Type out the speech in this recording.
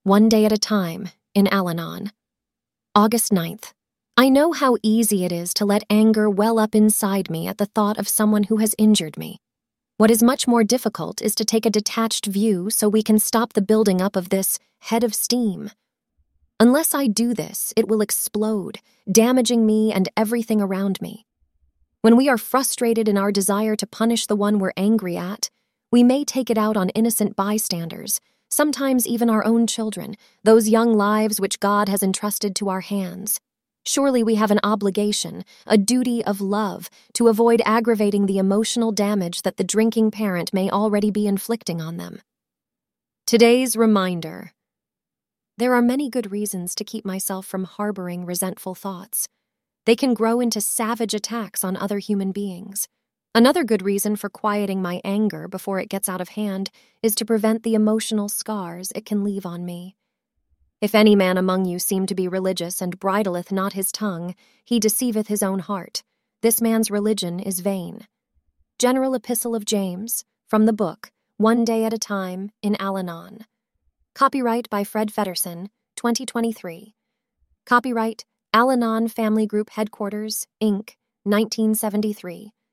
One Day at a Time, in Al-Anon. August 9th. I know how easy it is to let anger well up inside me at the thought of someone who has injured me. What is much more difficult is to take a detached view so we can stop the building up of this head of steam. Unless I do this, it will explode, damaging me and everything around me. When we are frustrated in our desire to punish the one we're angry at, we may take it out on innocent bystanders, sometimes even our own children, those young lives which God has entrusted to our hands. Surely we have an obligation, a duty of love, to avoid aggravating the emotional damage that the drinking parent may already be inflicting on them. Today's reminder. There are many good reasons to keep myself from harboring resentful thoughts. They can grow into savage attacks on other human beings. Another good reason for quieting my anger before it gets out of hand is to prevent the emotional scars it can leave on me. If any man among you seem to be religious and bridleth not his tongue, he deceiveth his own heart. This man's religion is vain. General Epistle of James, from the book, One Day at a Time, in Al-Anon. Copyright by Fred Feddersen, 2023. Copyright Al-Anon Family Group Headquarters, Inc., 1973.